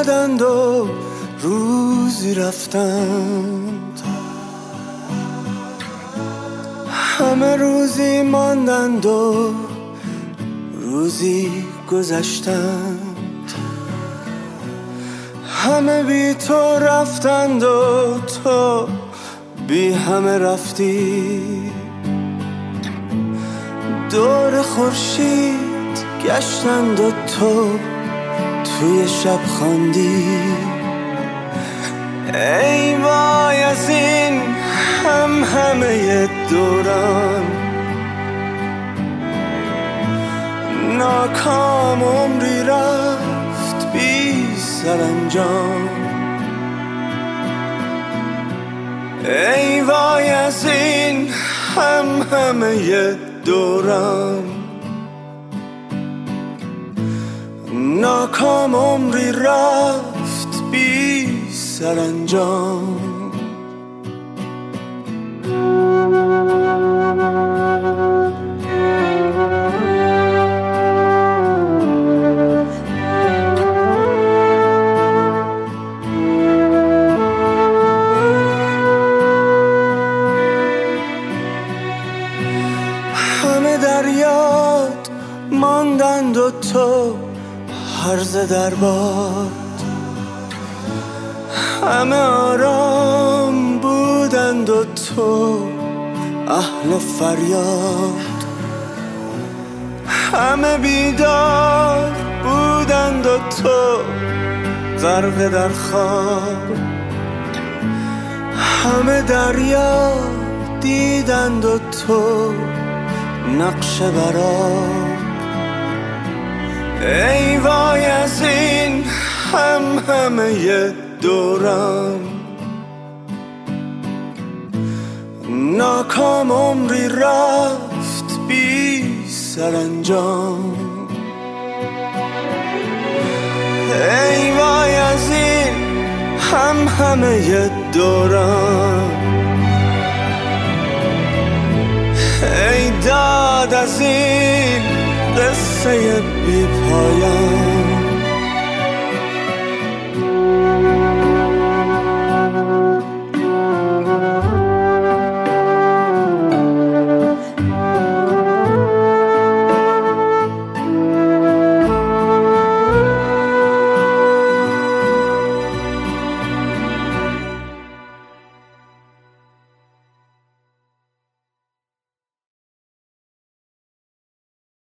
آمدند و روزی رفتند، همه روزی ماندند و روزی گذشتند، همه بی تو رفتند و تو بی همه رفتی، دور خورشید گشتند و تو توی شب خواندی. ای وای از این همه دوران، ناکام عمری رفت بی سرانجام. ای وای از این همه دوران، ناکام عمری رفت بی سرانجام. همه در یاد ماندند و تو هرزه در باد، همه آرام بودند و تو اهل فریاد، همه بیدار بودند و تو غرق در خواب، همه دریا دیدند و تو نقش برآب. ای وای از این همه دوران، ناکام عمری رفت بی سرانجام. ای وای از این همه دوران، ای داد از این قصه بی پایان.